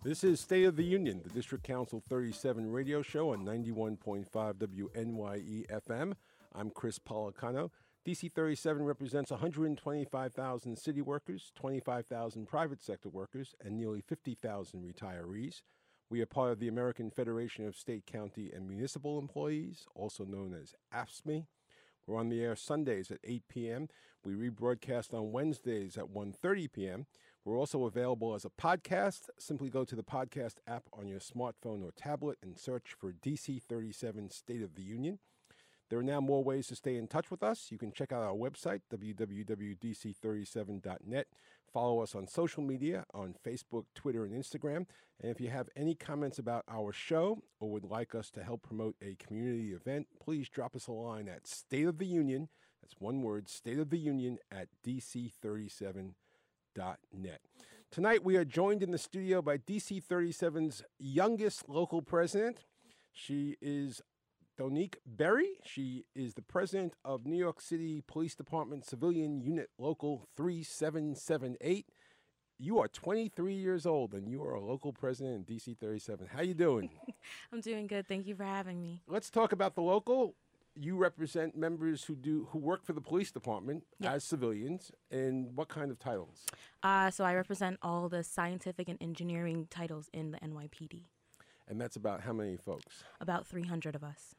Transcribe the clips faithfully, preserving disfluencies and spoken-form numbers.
This is State of the Union, the District Council thirty-seven radio show on ninety-one point five W N Y E F M. I'm Chris Policano. D C thirty-seven represents one hundred twenty-five thousand city workers, twenty-five thousand private sector workers, and nearly fifty thousand retirees. We are part of the American Federation of State, County, and Municipal Employees, also known as A F S M E. We're on the air Sundays at eight p.m. We rebroadcast on Wednesdays at one thirty p.m. We're also available as a podcast. Simply go to the podcast app on your smartphone or tablet and search for D C thirty-seven State of the Union. There are now more ways to stay in touch with us. You can check out our website, w w w dot d c thirty-seven dot net. Follow us on social media, on Facebook, Twitter, and Instagram. And if you have any comments about our show or would like us to help promote a community event, please drop us a line at State of the Union. That's one word, State of the Union at d c thirty-seven dot net. Tonight, we are joined in the studio by D C thirty-seven's youngest local president. She is Donique Berry. She is the president of New York City Police Department Civilian Unit Local three seven seven eight. You are twenty-three years old and you are a local president in D C thirty-seven. How you doing? I'm doing good. Thank you for having me. Let's talk about the local. You represent members who do who work for the police department Yes. as civilians. And what kind of titles? Uh, so I represent all the scientific and engineering titles in the N Y P D. And that's about how many folks? About three hundred of us.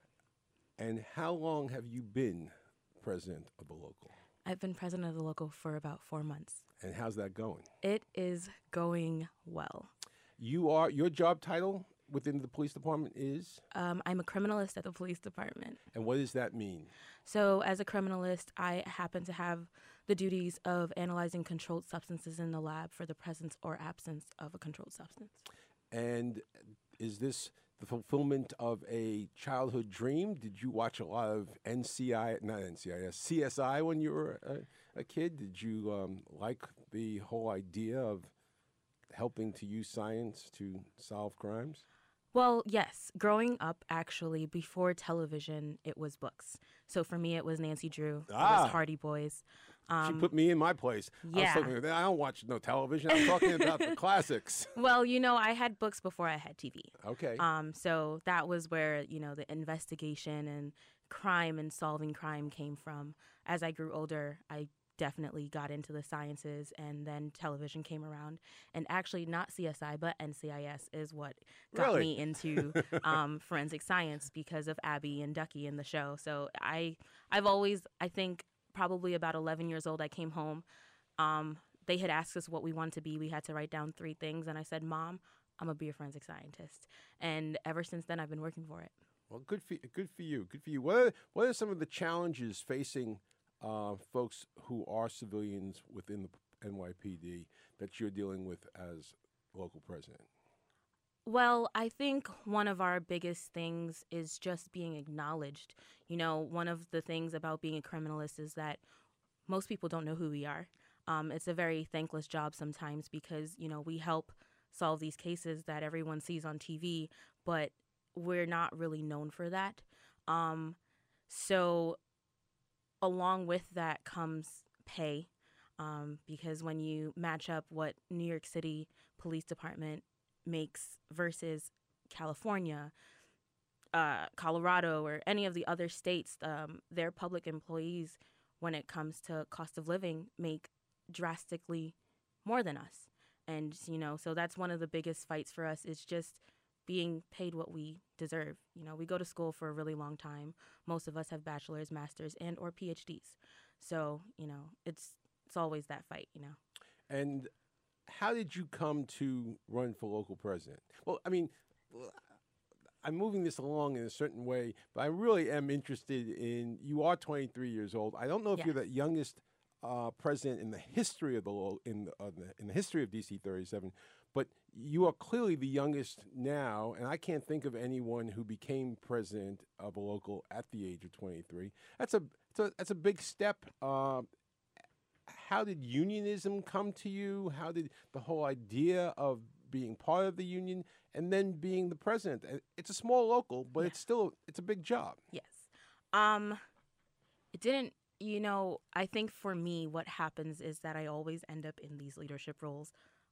And how long have you been president of the local? I've been president of the local for about four months. And how's that going? It is going well. You are your job title within the police department is? Um, I'm a criminalist at the police department. And what does that mean? So as a criminalist, I happen to have the duties of analyzing controlled substances in the lab for the presence or absence of a controlled substance. And is this the fulfillment of a childhood dream? Did you watch a lot of N C I, not N C I S, C S I when you were a, a kid? Did you um, like the whole idea of helping to use science to solve crimes? Well, yes. Growing up, actually, before television, it was books. So for me, it was Nancy Drew. Ah. It was Hardy Boys. Um, She put me in my place. yeah. I was talking, I don't watch no television. I'm talking about the classics. Well, you know, I had books before I had T V. Okay. Um, so that was where, you know, the investigation and crime and solving crime came from. As I grew older, I definitely got into the sciences, and then television came around. And actually not C S I, but N C I S is what got Really? me into um, forensic science because of Abby and Ducky in the show. So I, I've always, I think probably about eleven years old, I came home. Um, they had asked us what we wanted to be. We had to write down three things. And I said, Mom, I'm going to be a forensic scientist. And ever since then, I've been working for it. Well, good for good for you. Good for you. What are, what are some of the challenges facing uh, folks who are civilians within the N Y P D that you're dealing with as local president? Well, I think one of our biggest things is just being acknowledged. You know, one of the things about being a criminalist is that most people don't know who we are. Um, it's a very thankless job sometimes because, you know, we help solve these cases that everyone sees on T V, but we're not really known for that. Um, so along with that comes pay, um, because when you match up what New York City Police Department makes versus California, uh, Colorado, or any of the other states, um, their public employees, when it comes to cost of living, make drastically more than us. And, you know, so that's one of the biggest fights for us is just being paid what we deserve. You know, we go to school for a really long time. Most of us have bachelor's, master's, and or P H Ds. So, you know, it's it's always that fight, you know. And how did you come to run for local president? Well, I mean, I'm moving this along in a certain way, but I really am interested in, you are twenty-three years old. I don't know if Yes. you're the youngest uh, president in the history of the lo- in the, uh, the in the history of D C thirty-seven, but you are clearly the youngest now, and I can't think of anyone who became president of a local at the age of twenty-three. That's a, it's a that's a big step. Uh, how did unionism come to you? How did the whole idea of being part of the union and then being the president? It's a small local, but Yeah. it's still, it's a big job. Yes. Um, it didn't, you know, I think for me, what happens is that I always end up in these leadership roles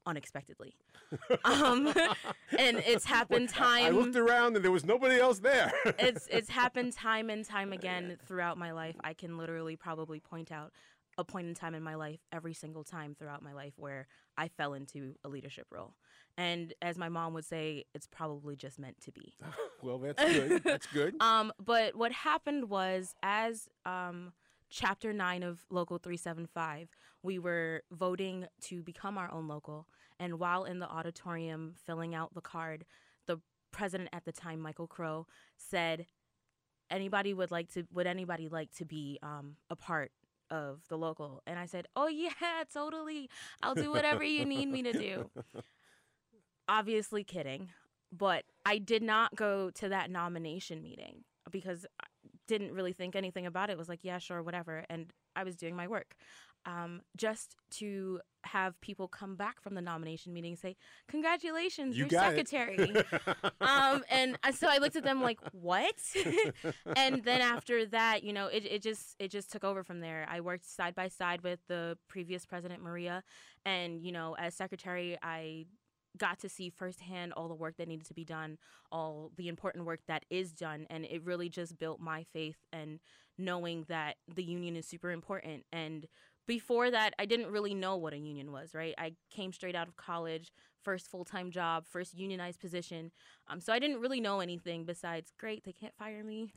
unexpectedly. um, and it's happened time. I looked around and there was nobody else there. it's it's happened time and time again throughout my life. I can literally probably point out a point in time in my life every single time throughout my life where I fell into a leadership role. And as my mom would say, it's probably just meant to be. Well, that's good. That's good. um, but what happened was, as um, Chapter nine of Local three seventy-five, we were voting to become our own local. And while in the auditorium filling out the card, the president at the time, Michael Crow, said, anybody would like to, would anybody like to be um, a part of the local? And I said, oh yeah, totally. I'll do whatever you need me to do. Obviously kidding, but I did not go to that nomination meeting because I didn't really think anything about it. It was like, yeah, sure, whatever. And I was doing my work. Um, just to have people come back from the nomination meeting and say, congratulations, you you're got secretary. um, and so I looked at them like, what? And then after that, you know, it, it just it just took over from there. I worked side by side with the previous president, Maria. And, you know, as secretary, I got to see firsthand all the work that needed to be done, all the important work that is done. And it really just built my faith and knowing that the union is super important. And before that, I didn't really know what a union was, right? I came straight out of college, first full-time job, first unionized position. Um, so I didn't really know anything besides, great, they can't fire me.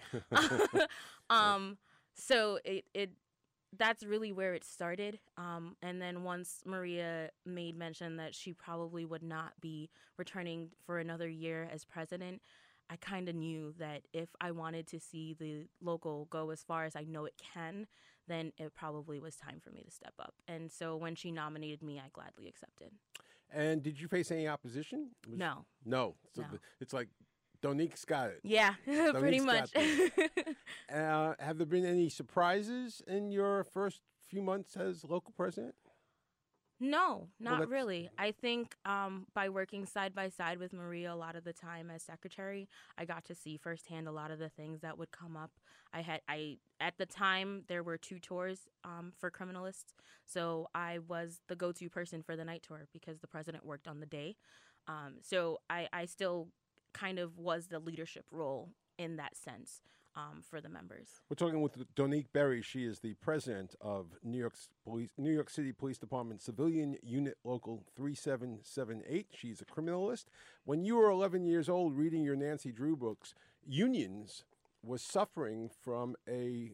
um, so it, it that's really where it started. Um, and then once Maria made mention that she probably would not be returning for another year as president, I kind of knew that if I wanted to see the local go as far as I know it can, then it probably was time for me to step up. And so when she nominated me, I gladly accepted. And did you face any opposition? Was, no. No. So no. The, it's like, Donique's got it. Yeah, pretty much. uh, have there been any surprises in your first few months as local president? No, not well, really. I think um, by working side by side with Maria a lot of the time as secretary, I got to see firsthand a lot of the things that would come up. I had, I at the time, there were two tours um, for criminalists, so I was the go-to person for the night tour because the president worked on the day. Um, so I, I still kind of was the leadership role in that sense. Um, for the members. We're talking with Donique Berry. She is the president of New York's Police, New York City Police Department Civilian Unit Local three seven seven eight. She's a criminalist. When you were eleven years old reading your Nancy Drew books, unions was suffering from a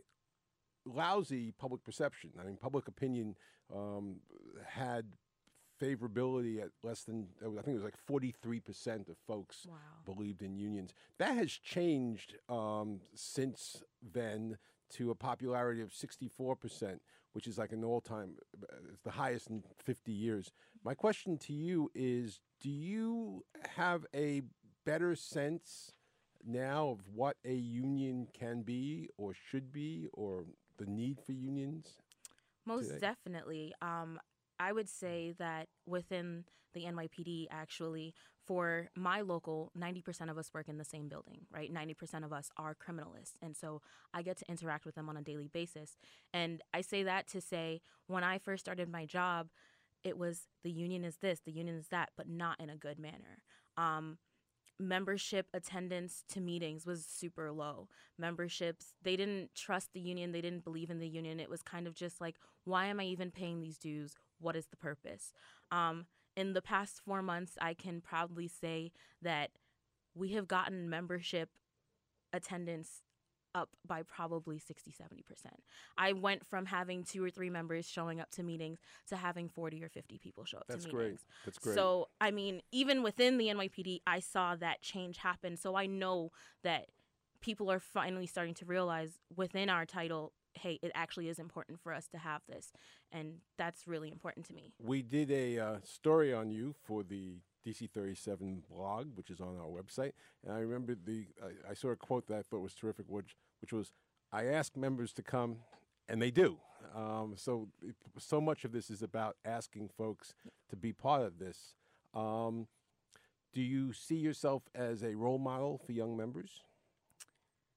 lousy public perception. I mean, public opinion um, had favorability at less than, I think it was like forty-three percent of folks wow. believed in unions. That has changed um, since then to a popularity of sixty-four percent, which is like an all-time, it's the highest in fifty years. My question to you is, do you have a better sense now of what a union can be or should be, or the need for unions? Most today? definitely. Um, I would say that within the N Y P D, actually, for my local, ninety percent of us work in the same building, right? ninety percent of us are criminalists. And so I get to interact with them on a daily basis. And I say that to say, when I first started my job, it was the union is this, the union is that, but not in a good manner. Um, membership attendance to meetings was super low. Memberships, they didn't trust the union. They didn't believe in the union. It was kind of just like, why am I even paying these dues? What is the purpose? Um, in the past four months, I can proudly say that we have gotten membership attendance up by probably sixty, seventy percent. I went from having two or three members showing up to meetings to having forty or fifty people show up That's to great. meetings. That's great. So, I mean, even within the N Y P D, I saw that change happen. So I know that people are finally starting to realize within our title, hey, it actually is important for us to have this. And that's really important to me. We did a uh, story on you for the D C thirty-seven blog, which is on our website. And I remember the, uh, I saw a quote that I thought was terrific, which, which was, I ask members to come, and they do. Um, so, it, so much of this is about asking folks to be part of this. Um, do you see yourself as a role model for young members?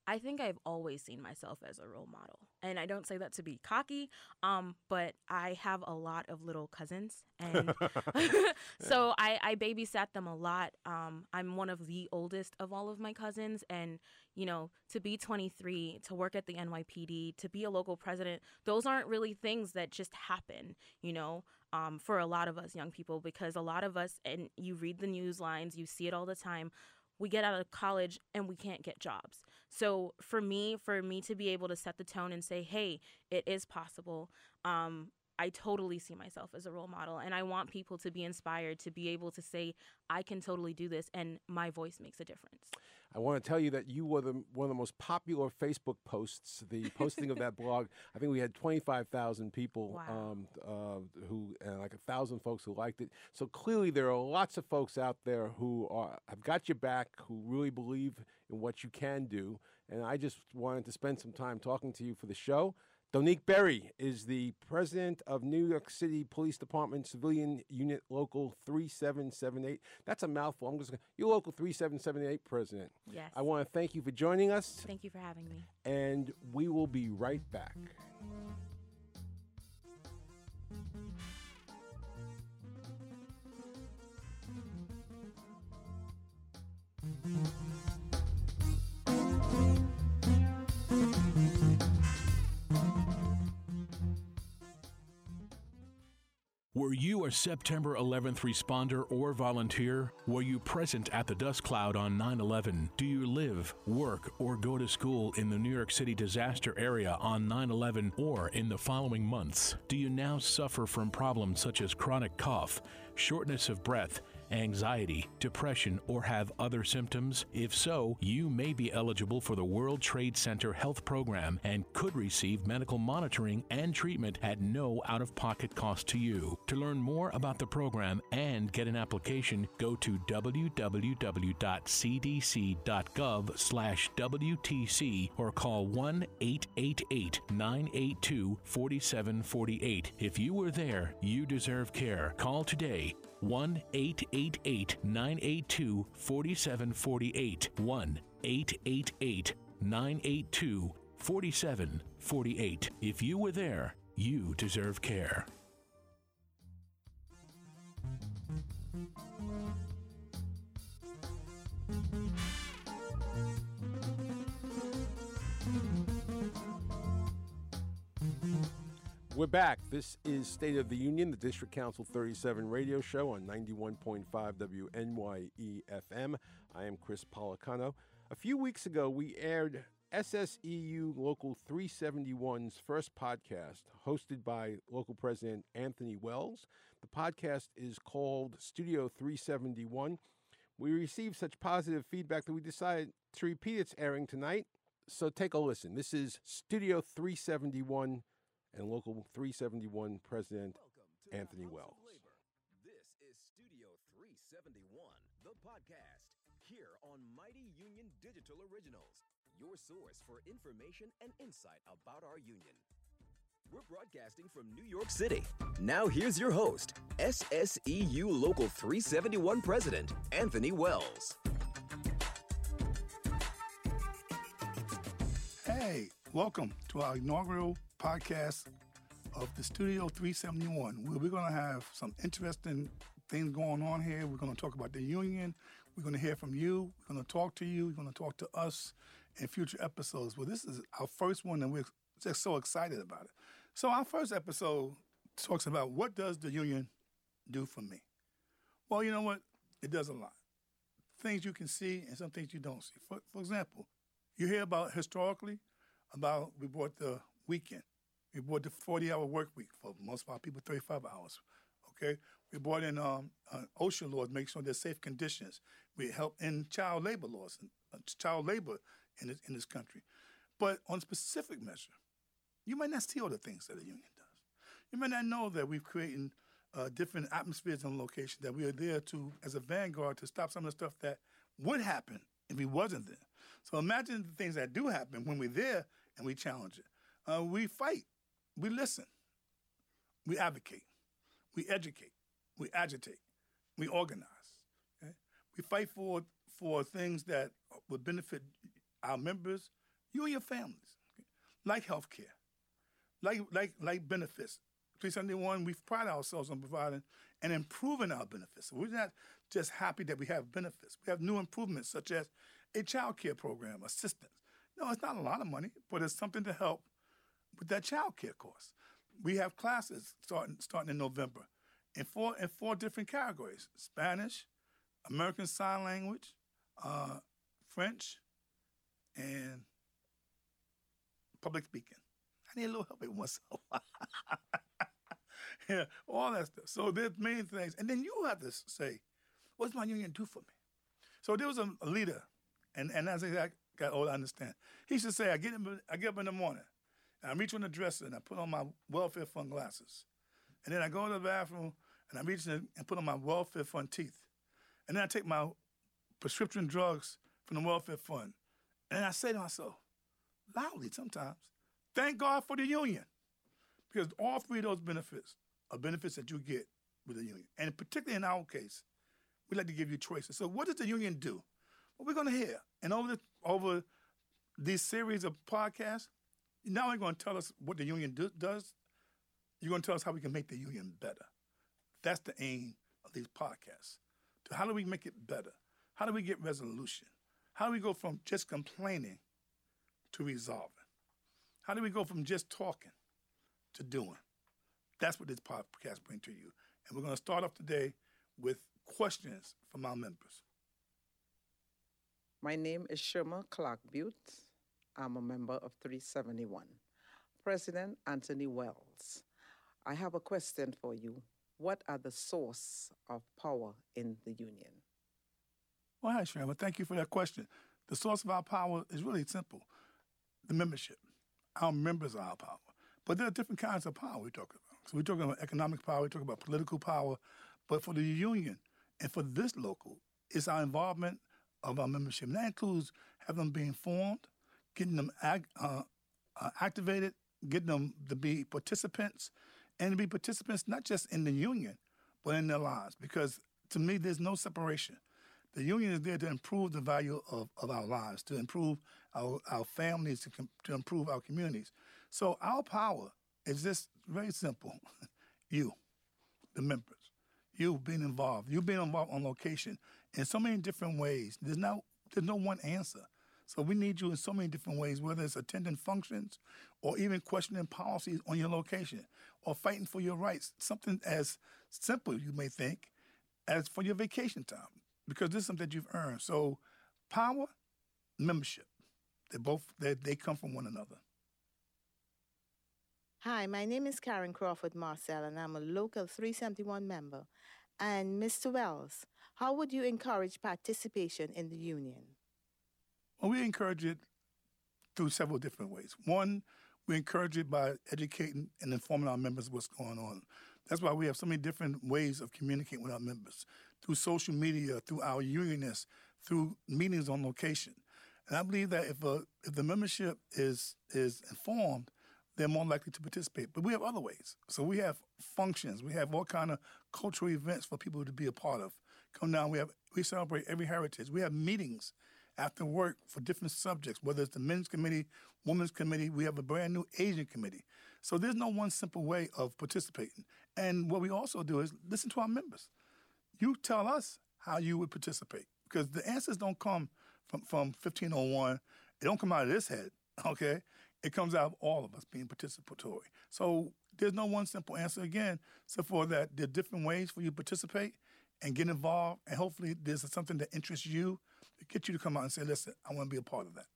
I think I've always seen myself as a role model. And I don't say that to be cocky, um, but I have a lot of little cousins. And so I, I babysat them a lot. Um, I'm one of the oldest of all of my cousins. And, you know, to be twenty-three, to work at the N Y P D, to be a local president, those aren't really things that just happen, you know, um, for a lot of us young people, because a lot of us, and you read the news lines, you see it all the time, we get out of college and we can't get jobs. So for me, for me to be able to set the tone and say, hey, it is possible, um, I totally see myself as a role model. And I want people to be inspired to be able to say, I can totally do this, and my voice makes a difference. I want to tell you that you were the, one of the most popular Facebook posts. The posting of that blog, I think we had twenty-five thousand people Wow. um, uh, who, and like a thousand folks who liked it. So clearly there are lots of folks out there who are, have got your back, who really believe in what you can do. And I just wanted to spend some time talking to you for the show. Donique Berry is the president of New York City Police Department Civilian Unit Local three seven seven eight. That's a mouthful. I'm just going to, you're Local three seven seven eight president. Yes. I want to thank you for joining us. Thank you for having me. And we will be right back. Were you a September eleventh responder or volunteer? Were you present at the dust cloud on nine eleven? Do you live, work, or go to school in the New York City disaster area on nine eleven or in the following months? Do you now suffer from problems such as chronic cough, shortness of breath, anxiety, depression, or have other symptoms? If so, you may be eligible for the World Trade Center Health Program and could receive medical monitoring and treatment at no out-of-pocket cost to you. To learn more about the program and get an application, go to w w w dot c d c dot gov slash w t c or call one eight eight eight, nine eight two, four seven four eight. If you were there, you deserve care. Call today. one eight eight eight, nine eight two, four seven four eight. one eight eight eight, nine eight two, four seven four eight. If you were there, you deserve care. We're back. This is State of the Union, the District Council thirty-seven radio show on ninety-one point five W N Y E F M. I am Chris Policano. A few weeks ago, we aired S S E U Local three seventy-one's first podcast, hosted by local president Anthony Wells. The podcast is called Studio three seventy-one. We received such positive feedback that we decided to repeat its airing tonight. So take a listen. This is Studio three seventy-one and Local three seventy-one President Anthony Wells. This is Studio three seventy-one, the podcast, here on Mighty Union Digital Originals, your source for information and insight about our union. We're broadcasting from New York City. Now here's your host, S S E U Local three seventy-one President Anthony Wells. Hey, welcome to our inaugural podcast of the Studio three seventy-one, where we're going to have some interesting things going on here. We're going to talk about the union. We're going to hear from you. We're going to talk to you. We're going to talk to us in future episodes. Well, this is our first one, and we're just so excited about it. So our first episode talks about what does the union do for me? Well, you know what? It does a lot. Things you can see and some things you don't see. For, for example, you hear about historically, about we brought the weekend. We brought the forty-hour work week for most of our people, thirty-five hours, okay? We brought in um, uh, OSHA laws, make sure there's safe conditions. We help in child labor laws, uh, child labor in this, in this country. But on specific measure, you might not see all the things that the union does. You might not know that we've created uh, different atmospheres and locations, that we are there to, as a vanguard, to stop some of the stuff that would happen if we wasn't there. So imagine the things that do happen when we're there and we challenge it. Uh, we fight. We listen. We advocate. We educate. We agitate. We organize. Okay? We fight for for things that would benefit our members, You and your families, like health care, like, like, like benefits. three seventy-one, we pride ourselves on providing and improving our benefits. So we're not just happy that we have benefits. We have new improvements such as a child care program, assistance. No, it's not a lot of money, but it's something to help with that child care cost. We have classes starting starting in November in four in four different categories: Spanish, American Sign Language, uh, French, and public speaking. I need a little help with myself. Yeah, all that stuff. So there's many things. And then you have to say, what's my union do for me? So there was a, a leader, and, and as I got, got older, I understand. He used to say, I get, in, I get up in the morning, and I reach on the dresser, and I put on my welfare fund glasses. And then I go to the bathroom, and I reach in and put on my welfare fund teeth. And then I take my prescription drugs from the welfare fund. And I say to myself, loudly sometimes, thank God for the union. Because all three of those benefits are benefits that you get with the union. And particularly in our case, we like to give you choices. So what does the union do? Well, we're going to hear. And over, the, over these series of podcasts, now you're going to tell us what the union do, does. You're going to tell us how we can make the union better. That's the aim of these podcasts. So how do we make it better? How do we get resolution? How do we go from just complaining to resolving? How do we go from just talking to doing? That's what this podcast brings to you. And we're going to start off today with questions from our members. My name is Sherma Clark Butte. I'm a member of three seventy-one. President Anthony Wells, I have a question for you. What are the source of power in the union? Well, hi, Sherma. Thank you for that question. The source of our power is really simple. The membership. Our members are our power. But there are different kinds of power we're talking about. So we're talking about economic power, we're talking about political power. But for the union and for this local, it's our involvement of our membership. And that includes having them being formed, getting them ag- uh, uh, activated, getting them to be participants, and to be participants not just in the union, but in their lives. Because to me, there's no separation. The union is there to improve the value of, of our lives, to improve our, our families, to, com- to improve our communities. So our power is just very simple. You, the members, you being involved, you being involved on location in so many different ways. There's no, there's no one answer. So we need you in so many different ways, whether it's attending functions or even questioning policies on your location or fighting for your rights. Something as simple, you may think, as for your vacation time, because this is something that you've earned. So power, membership, they both, they, they come from one another. Hi, my name is Karen Crawford Marcel, and I'm a local three seventy-one member. And Mister Wells, how would you encourage participation in the union? Well, we encourage it through several different ways. One, we encourage it by educating and informing our members of what's going on. That's why we have so many different ways of communicating with our members, through social media, through our unionists, through meetings on location. And I believe that if, a, if the membership is, is informed, they're more likely to participate. But we have other ways. So we have functions. We have all kind of cultural events for people to be a part of. Come down, we have we celebrate every heritage. We have meetings after work for different subjects, whether it's the men's committee, women's committee. We have a brand new Asian committee. So there's no one simple way of participating. And what we also do is listen to our members. You tell us how you would participate, because the answers don't come from, from fifteen oh one. It don't come out of this head, okay? It comes out of all of us being participatory. So there's no one simple answer again, except for that there are different ways for you to participate and get involved, and hopefully there's something that interests you to get you to come out and say, listen, I want to be a part of that.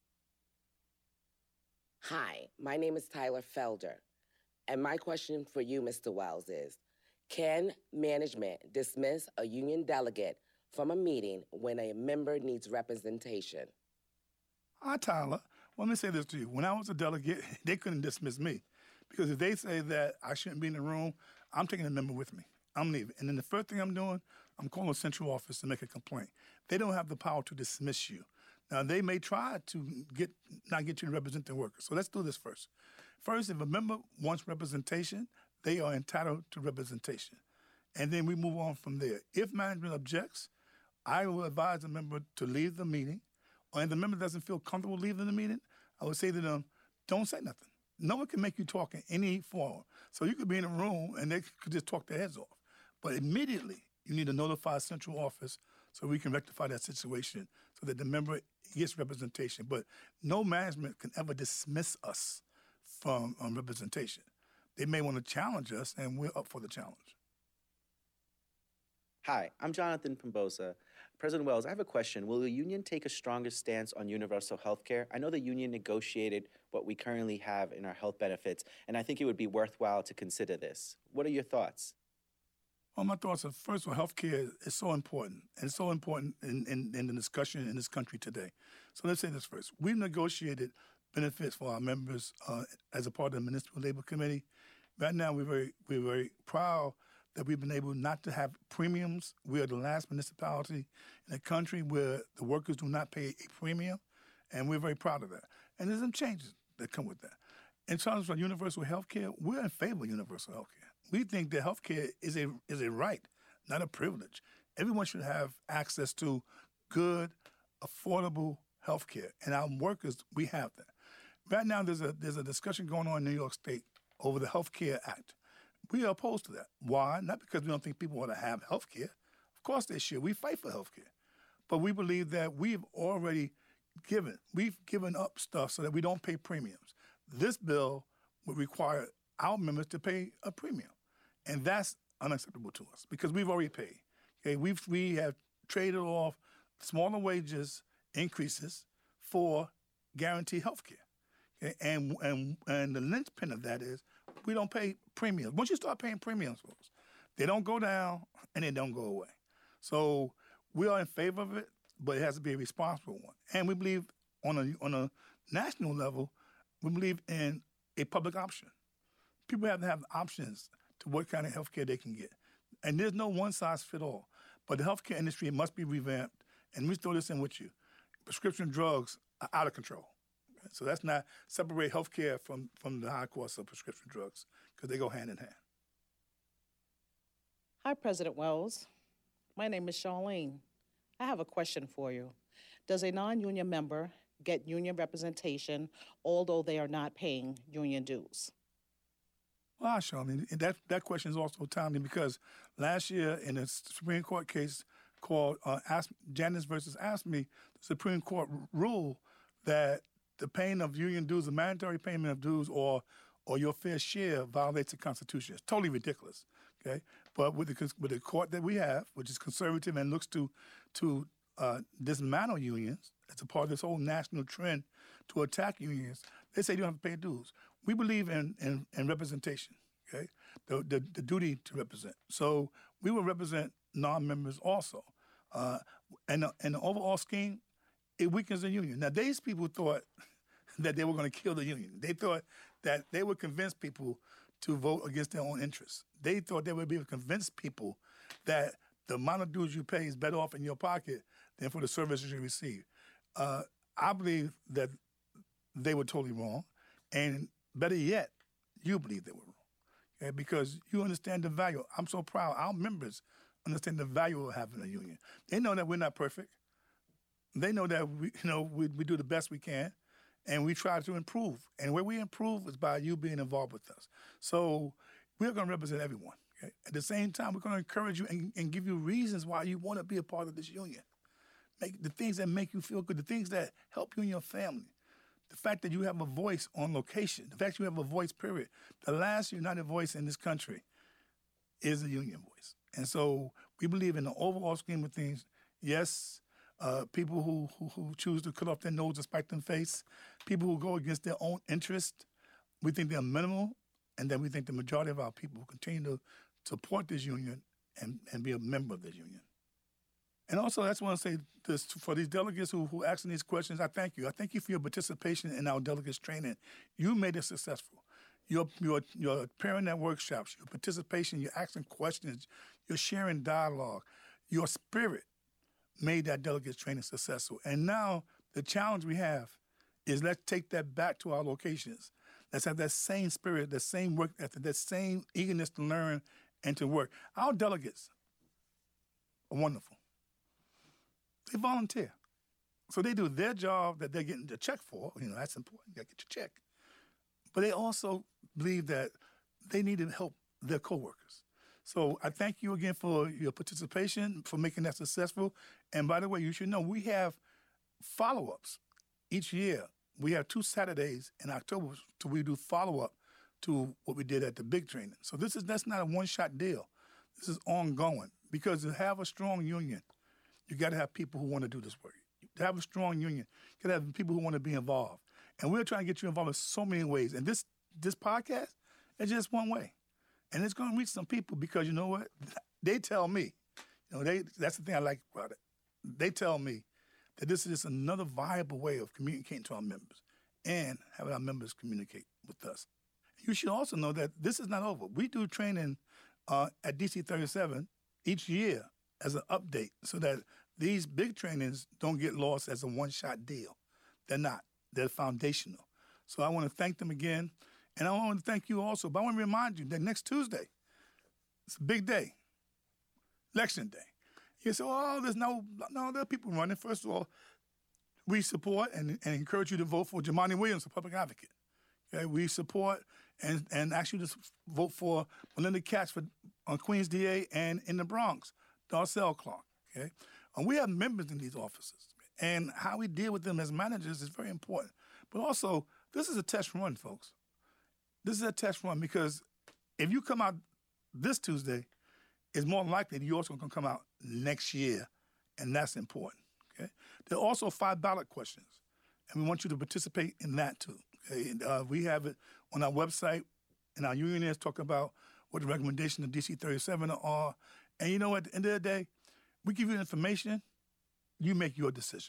Hi, my name is Tyler Felder, and my question for you, Mister Wells, is, can management dismiss a union delegate from a meeting when a member needs representation? Hi, Tyler. Well, let me say this to you. When I was a delegate, they couldn't dismiss me, because if they say that I shouldn't be in the room, I'm taking a member with me. I'm leaving. And then the first thing I'm doing, I'm calling the central office to make a complaint. They don't have the power to dismiss you. Now, they may try to get not get you to represent their workers. So let's do this first. First, if a member wants representation, they are entitled to representation. And then we move on from there. If management objects, I will advise the member to leave the meeting. Or if the member doesn't feel comfortable leaving the meeting, I would say to them, don't say nothing. No one can make you talk in any form. So you could be in a room and they could just talk their heads off. But immediately, you need to notify central office so we can rectify that situation so that the member gets representation. But no management can ever dismiss us from um, representation. They may want to challenge us, and we're up for the challenge. Hi, I'm Jonathan Pombosa. President Wells, I have a question. Will the union take a stronger stance on universal health care? I know the union negotiated what we currently have in our health benefits, and I think it would be worthwhile to consider this. What are your thoughts? Well, my thoughts are, first of all, health care is so important, and so important in, in, in the discussion in this country today. So let's say this first. We've negotiated benefits for our members uh, as a part of the Municipal Labor Committee. Right now, we're very, we're very proud that we've been able not to have premiums. We are the last municipality in the country where the workers do not pay a premium, and we're very proud of that. And there's some changes that come with that. In terms of universal health care, we're in favor of universal health care. We think that health care is a, is a right, not a privilege. Everyone should have access to good, affordable health care, and our workers, we have that. Right now, there's a, there's a discussion going on in New York State over the Health Care Act. We are opposed to that. Why? Not because we don't think people ought to have health care. Of course they should. We fight for health care. But we believe that we've already given, we've given up stuff so that we don't pay premiums. This bill would require our members to pay a premium. And that's unacceptable to us because we've already paid. Okay, we've, we have traded off smaller wages increases for guaranteed health care. Okay? And, and, and the linchpin of that is we don't pay premiums. Once you start paying premiums, folks, they don't go down and they don't go away. So we are in favor of it, but it has to be a responsible one. And we believe on a on a national level, we believe in a public option. People have to have options to what kind of health care they can get. And there's no one size fit all. But the healthcare industry must be revamped. And we throw this in with you. Prescription drugs are out of control. So that's not separate healthcare from, from the high cost of prescription drugs because they go hand in hand. Hi, President Wells. My name is Charlene. I have a question for you. Does a non-union member get union representation although they are not paying union dues? Well, Charlene, that, that question is also timely because last year in a Supreme Court case called uh, Janus versus AFSCME, the Supreme Court ruled that the paying of union dues, the mandatory payment of dues, or or your fair share violates the Constitution. It's totally ridiculous. Okay, but with the with the court that we have, which is conservative and looks to to uh, dismantle unions, it's a part of this whole national trend to attack unions. They say you don't have to pay dues. We believe in in, in representation. Okay, the, the the duty to represent. So we will represent non-members also, uh, and the, and the overall scheme. It weakens the union. Now, these people thought that they were going to kill the union. They thought that they would convince people to vote against their own interests. They thought they would be able to convince people that the amount of dues you pay is better off in your pocket than for the services you receive. Uh, I believe that they were totally wrong. And better yet, you believe they were wrong. Okay? Because you understand the value. I'm so proud. Our members understand the value of having a union. They know that we're not perfect. They know that we, you know, we, we do the best we can, and we try to improve. And where we improve is by you being involved with us. So we're going to represent everyone. Okay? At the same time, we're going to encourage you and, and give you reasons why you want to be a part of this union. Make the things that make you feel good, the things that help you and your family. The fact that you have a voice on location, the fact you have a voice, period. The last united voice in this country is a union voice. And so we believe in the overall scheme of things, yes, Uh, people who, who who choose to cut off their nose to spite their face, people who go against their own interest, we think they're minimal, and then we think the majority of our people will continue to support this union and, and be a member of this union. And also, I just want to say this, for these delegates who, who are asking these questions, I thank you. I thank you for your participation in our delegates training. You made it successful. Your, your, your appearing at workshops, your participation, you're asking questions, you're sharing dialogue, your spirit made that delegates training successful. And now the challenge we have is let's take that back to our locations. Let's have that same spirit, that same work ethic, that same eagerness to learn and to work. Our delegates are wonderful. They volunteer. So they do their job that they're getting the check for. You know, that's important. You got to get your check. But they also believe that they need to help their coworkers. So I thank you again for your participation, for making that successful. And by the way, you should know we have follow-ups each year. We have two Saturdays in October to we do follow-up to what we did at the big training. So this is that's not a one-shot deal. This is ongoing because to have a strong union, you got to have people who want to do this work. To have a strong union, you got to have people who want to be involved. And we're trying to get you involved in so many ways. And this this podcast is just one way. And it's going to reach some people because you know what? They tell me, you know, they that's the thing I like about it. They tell me that this is just another viable way of communicating to our members and having our members communicate with us. You should also know that this is not over. We do training uh, at D C thirty-seven each year as an update so that these big trainings don't get lost as a one-shot deal. They're not. They're foundational. So I want to thank them again. And I want to thank you also. But I want to remind you that next Tuesday, it's a big day, Election Day. You say, oh, there's no, no, there are people running. First of all, we support and, and encourage you to vote for Jumaane Williams, the public advocate. Okay? We support and, and ask you to vote for Melinda Katz for, on Queens D A and in the Bronx, Darcel Clark. Okay? And we have members in these offices. And how we deal with them as managers is very important. But also, this is a test run, folks. This is a test run because if you come out this Tuesday, it's more likely that you're also going to come out next year, and that's important. Okay. There are also five ballot questions, and we want you to participate in that too. Okay. And, uh, we have it on our website, and our union is talking about what the recommendations of D C thirty-seven are. And you know, at the end of the day, we give you information. You make your decision.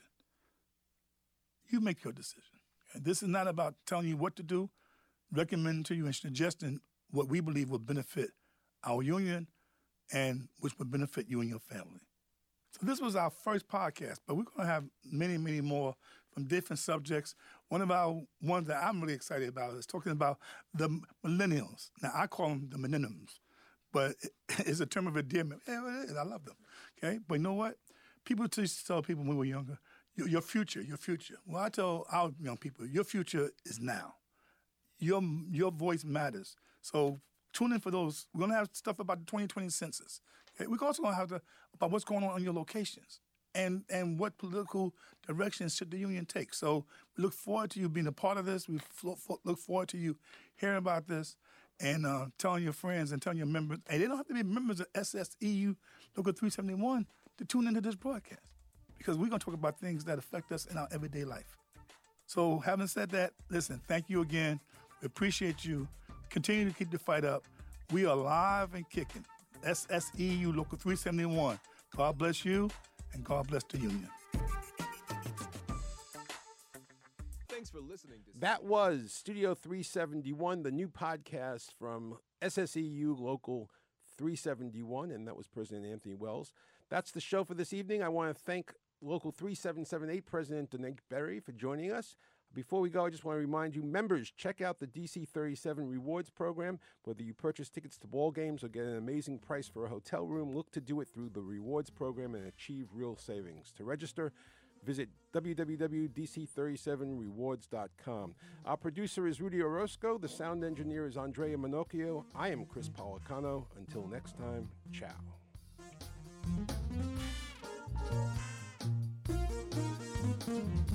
You make your decision. And this is not about telling you what to do, recommending to you and suggesting what we believe will benefit our union and which will benefit you and your family. So this was our first podcast, but we're going to have many, many more from different subjects. One of our ones that I'm really excited about is talking about the millennials. Now, I call them the millenniums, but it's a term of endearment. Yeah, it is. I love them. Okay, but you know what? People used to tell people when we were younger, your, your future, your future. Well, I tell our young people, your future is now. Your your voice matters. So tune in for those. We're going to have stuff about the twenty twenty census. Okay? We're also going to have the, about what's going on in your locations and, and what political directions should the union take. So we look forward to you being a part of this. We look forward to you hearing about this and uh, telling your friends and telling your members. And they don't have to be members of S S E U Local three seventy-one to tune into this broadcast because we're going to talk about things that affect us in our everyday life. So having said that, listen, thank you again. We appreciate you. Continue to keep the fight up. We are live and kicking. S S E U Local three seventy-one. God bless you, and God bless the union. Thanks for listening to That was Studio three seventy-one, the new podcast from S S E U Local three seventy-one, and that was President Anthony Wells. That's the show for this evening. I want to thank Local three seven seven eight President Donette Berry for joining us. Before we go, I just want to remind you, members, check out the D C thirty-seven Rewards Program. Whether you purchase tickets to ball games or get an amazing price for a hotel room, look to do it through the Rewards Program and achieve real savings. To register, visit w w w dot d c thirty-seven rewards dot com. Our producer is Rudy Orozco. The sound engineer is Andrea Minocchio. I am Chris Policano. Until next time, ciao. Thank you.